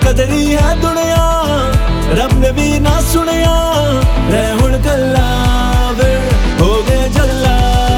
बेकदरी है दुनिया रब ने भी ना सुनिया रह हुण कल्ला वे हो गए जल्ला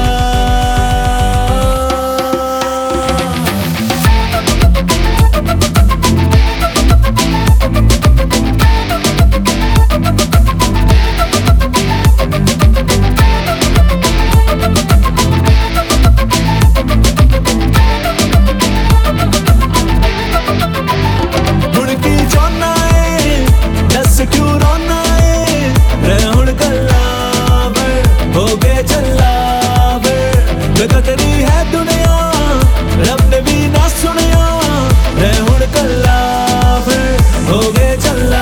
बेकदरी है दुनिया रब ने भी ना सुनिया रह हुण कल्ला फिर हो गए चल्ला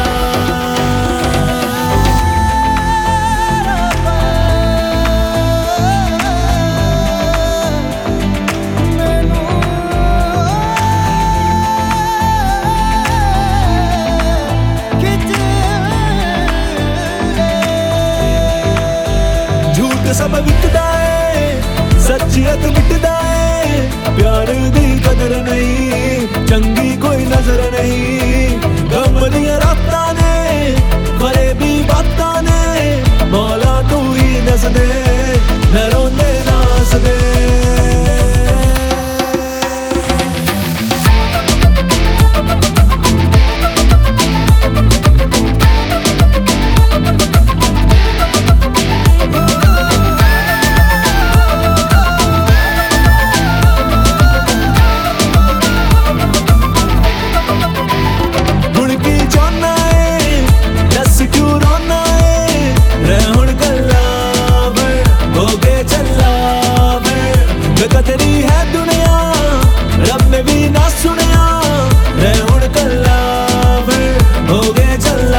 झूठ सब विकदा सच्चियत मिटदा है प्यार दी कदर नहीं चंगी कोई नजर नहीं गम दियां रातां ने फरेबी बातां ने मौला तू ही दस दे न रोंदे ना हसदे बेकदरी है दुनिया रब ने भी ना सुनिया रह हुण कल्ला फिर हो गए चल्ला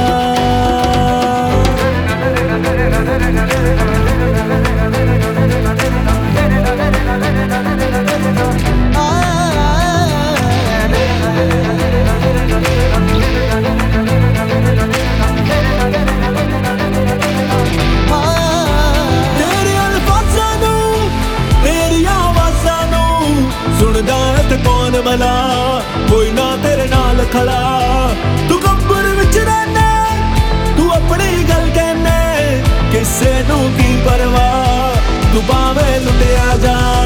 कौन भला कोई ना तेरे नाल खड़ा तू कब्र विच रहना तू अपनी गल कहना किसे नू की परवाह तू भावें लुटिया जा